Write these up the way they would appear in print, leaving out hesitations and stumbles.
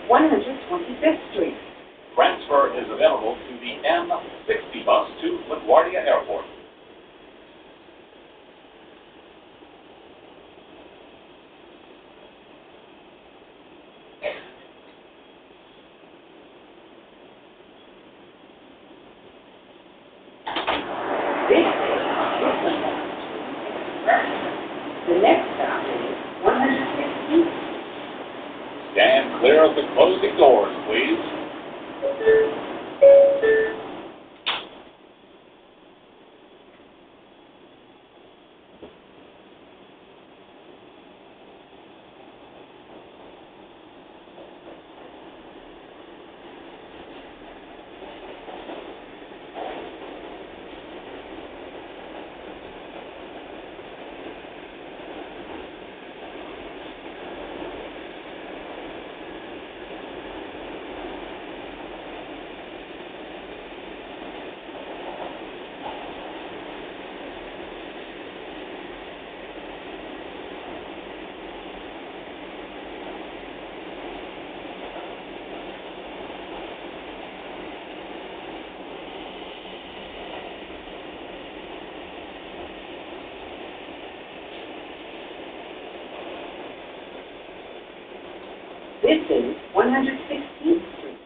125th Street. Transfer is available to the M60 bus to LaGuardia Airport. This is Brooklyn Avenue. The next stop is 116th. Stand clear of the closing doors, please. This is 116th Street.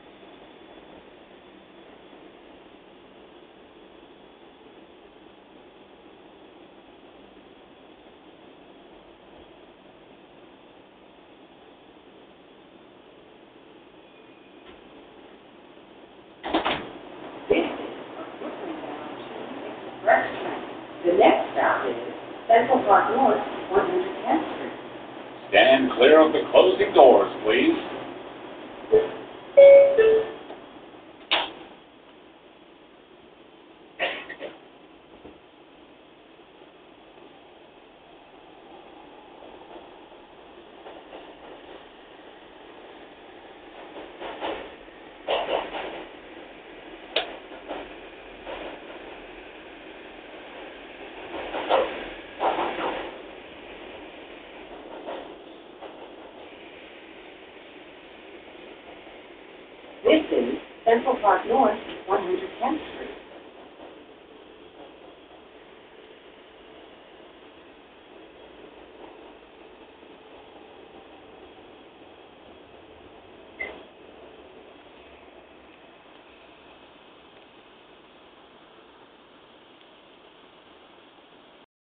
This is Brooklyn Avenue Express train. The next stop is Central Park North, 110th Street. Stand clear of the closing doors, please. This is Central Park North, 110th Street.